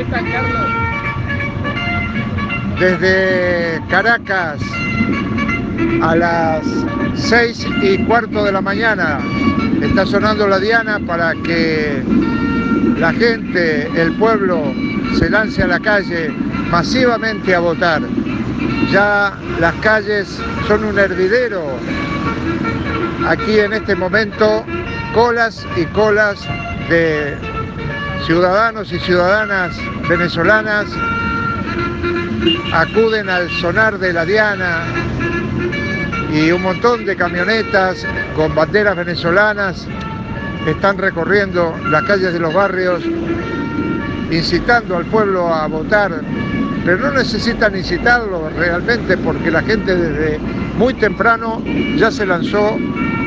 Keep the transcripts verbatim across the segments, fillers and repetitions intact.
tal, Carlos? Desde Caracas a las seis y cuarto de la mañana está sonando la diana para que la gente, el pueblo, se lance a la calle masivamente a votar. Ya las calles son un hervidero. Aquí en este momento, colas y colas de ciudadanos y ciudadanas venezolanas acuden al sonar de la diana y un montón de camionetas con banderas venezolanas están recorriendo las calles de los barrios incitando al pueblo a votar, pero no necesitan incitarlo realmente porque la gente desde muy temprano ya se lanzó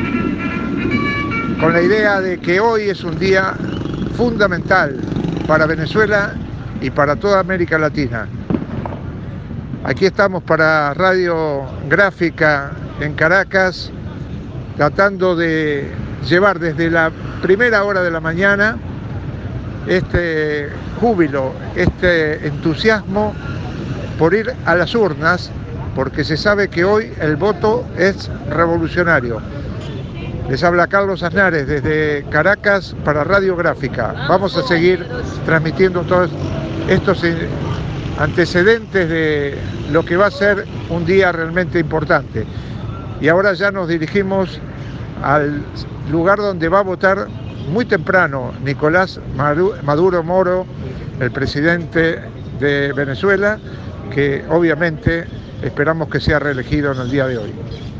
con la idea de que hoy es un día fundamental para Venezuela y para toda América Latina. Aquí estamos para Radio Gráfica en Caracas, tratando de llevar desde la primera hora de la mañana este júbilo, este entusiasmo por ir a las urnas, porque se sabe que hoy el voto es revolucionario. Les habla Carlos Aznares desde Caracas para Radio Gráfica. Vamos a seguir transmitiendo todos estos antecedentes de lo que va a ser un día realmente importante. Y ahora ya nos dirigimos al lugar donde va a votar muy temprano Nicolás Maduro Moro, el presidente de Venezuela, que obviamente esperamos que sea reelegido en el día de hoy.